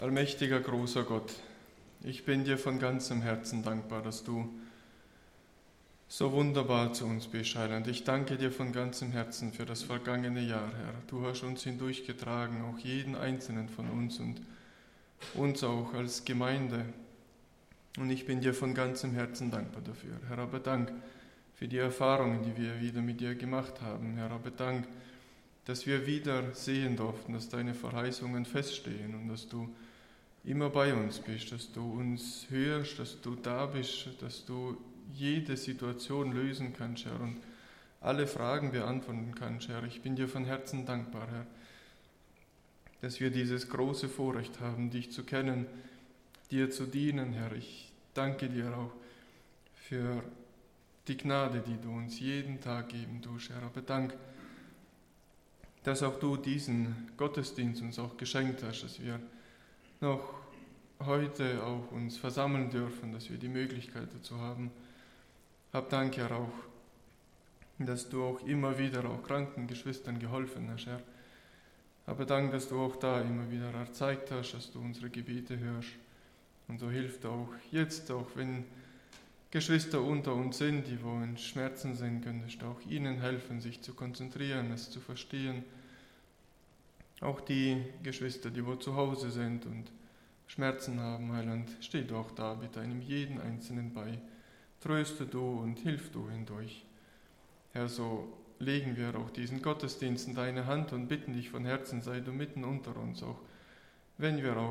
Allmächtiger, großer Gott, ich bin dir von ganzem Herzen dankbar, dass du so wunderbar zu uns bist, Heiland. Ich danke dir von ganzem Herzen für das vergangene Jahr, Herr. Du hast uns hindurchgetragen, auch jeden einzelnen von uns und uns auch als Gemeinde. Und ich bin dir von ganzem Herzen dankbar dafür. Herr, aber Dank für die Erfahrungen, die wir wieder mit dir gemacht haben. Herr, aber Dank, dass wir wieder sehen durften, dass deine Verheißungen feststehen und dass du immer bei uns bist, dass du uns hörst, dass du da bist, dass du jede Situation lösen kannst, Herr, und alle Fragen beantworten kannst, Herr. Ich bin dir von Herzen dankbar, Herr, dass wir dieses große Vorrecht haben, dich zu kennen, dir zu dienen, Herr. Ich danke dir auch für die Gnade, die du uns jeden Tag geben tust, Herr. Aber Dank, dass auch du diesen Gottesdienst uns auch geschenkt hast, dass wir noch heute auch uns versammeln dürfen, dass wir die Möglichkeit dazu haben. Hab Dank, Herr, auch, dass du auch immer wieder auch kranken Geschwistern geholfen hast, Herr. Aber Dank, dass du auch da immer wieder erzeigt hast, dass du unsere Gebete hörst. Und so hilft auch jetzt, auch wenn Geschwister unter uns sind, die wo in Schmerzen sind, könntest du auch ihnen helfen, sich zu konzentrieren, es zu verstehen. Auch die Geschwister, die wo zu Hause sind und Schmerzen haben, Heiland, steh du auch da mit einem jeden Einzelnen bei. Tröste du und hilf du hindurch. Herr, so legen wir auch diesen Gottesdienst in deine Hand und bitten dich von Herzen, sei du mitten unter uns, auch wenn wir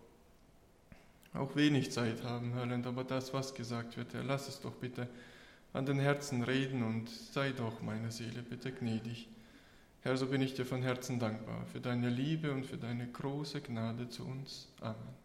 auch wenig Zeit haben, Heiland, aber das, was gesagt wird, Herr, lass es doch bitte an den Herzen reden und sei doch meiner Seele bitte gnädig. Herr, so bin ich dir von Herzen dankbar für deine Liebe und für deine große Gnade zu uns. Amen.